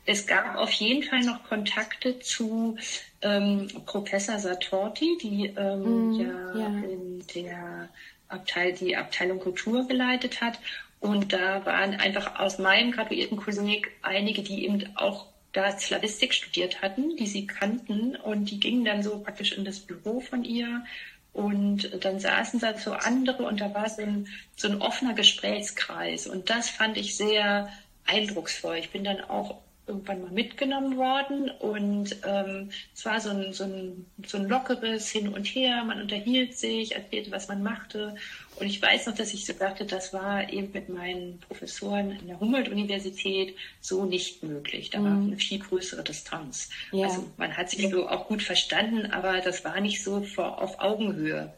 es gab auf jeden Fall noch Kontakte zu Professor Sartorti, die in der die Abteilung Kultur geleitet hat. Und da waren einfach aus meinem Graduiertenkolleg einige, die eben auch da Slawistik studiert hatten, die sie kannten. Und die gingen dann so praktisch in das Büro von ihr. Und dann saßen da so andere und da war so ein offener Gesprächskreis. Und das fand ich sehr eindrucksvoll. Ich bin dann auch irgendwann mal mitgenommen worden und es war so ein lockeres Hin und Her, man unterhielt sich, erzählte, was man machte und ich weiß noch, dass ich so dachte, das war eben mit meinen Professoren in der Humboldt-Universität so nicht möglich. Da war eine viel größere Distanz. Ja. Also man hat sich so auch gut verstanden, aber das war nicht so auf Augenhöhe.